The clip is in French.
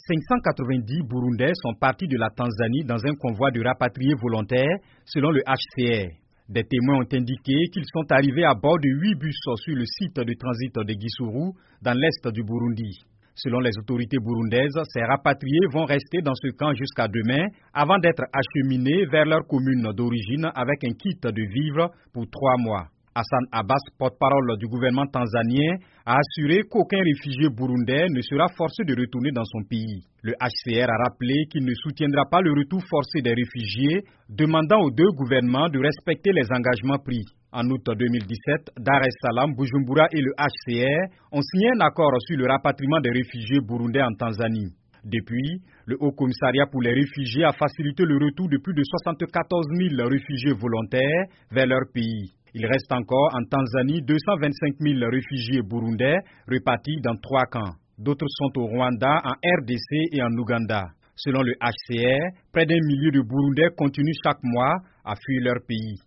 590 Burundais sont partis de la Tanzanie dans un convoi de rapatriés volontaires, selon le HCR. Des témoins ont indiqué qu'ils sont arrivés à bord de 8 bus sur le site de transit de Gisuru, dans l'est du Burundi. Selon les autorités burundaises, ces rapatriés vont rester dans ce camp jusqu'à demain avant d'être acheminés vers leur commune d'origine avec un kit de vivres pour 3 mois. Hassan Abbas, porte-parole du gouvernement tanzanien, a assuré qu'aucun réfugié burundais ne sera forcé de retourner dans son pays. Le HCR a rappelé qu'il ne soutiendra pas le retour forcé des réfugiés, demandant aux deux gouvernements de respecter les engagements pris. En août 2017, Dar es Salaam, Bujumbura et le HCR ont signé un accord sur le rapatriement des réfugiés burundais en Tanzanie. Depuis, le Haut Commissariat pour les réfugiés a facilité le retour de plus de 74 000 réfugiés volontaires vers leur pays. Il reste encore en Tanzanie 225 000 réfugiés burundais répartis dans 3 camps. D'autres sont au Rwanda, en RDC et en Ouganda. Selon le HCR, près d'1 million de Burundais continuent chaque mois à fuir leur pays.